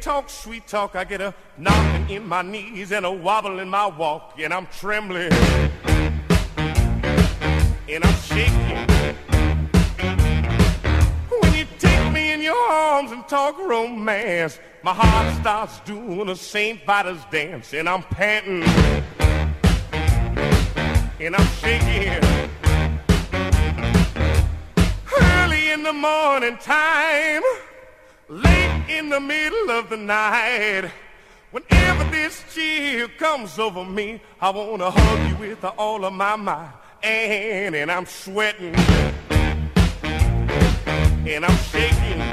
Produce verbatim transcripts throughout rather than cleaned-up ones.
talk sweet talk, I get a knocking in my knees and a wobble in my walk, and I'm trembling, and I'm shaking. When you take me in your arms and talk romance, my heart starts doing a Saint Vitus dance, and I'm panting, and I'm shaking. Early in the morning time, late in the middle of the night, whenever this chill comes over me, I want to hug you with all of my might. And, and I'm sweating, and I'm shaking.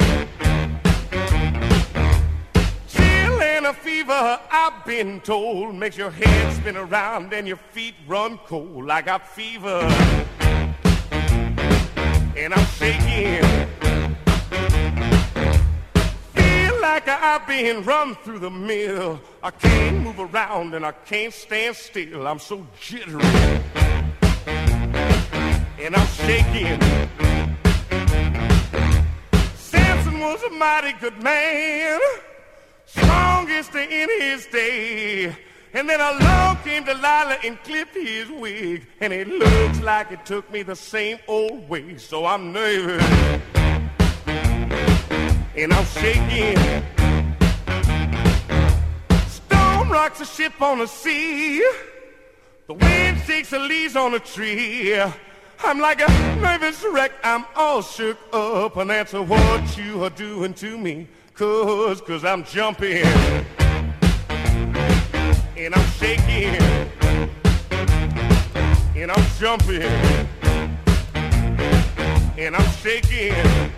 Chill and a fever, I've been told, makes your head spin around and your feet run cold. I got fever, and I'm shaking. Feel like I've been run through the mill. I can't move around and I can't stand still. I'm so jittery, and I'm shaking. Samson was a mighty good man, strongest in his day. And then along came Delilah and clipped his wig, and it looks like it took me the same old way. So I'm nervous, and I'm shaking. Storm rocks a ship on the sea, the wind shakes the leaves on the tree. I'm like a nervous wreck, I'm all shook up, and that's what you are doing to me. Cause, cause I'm jumping, and I'm shaking, and I'm jumping, and I'm shaking.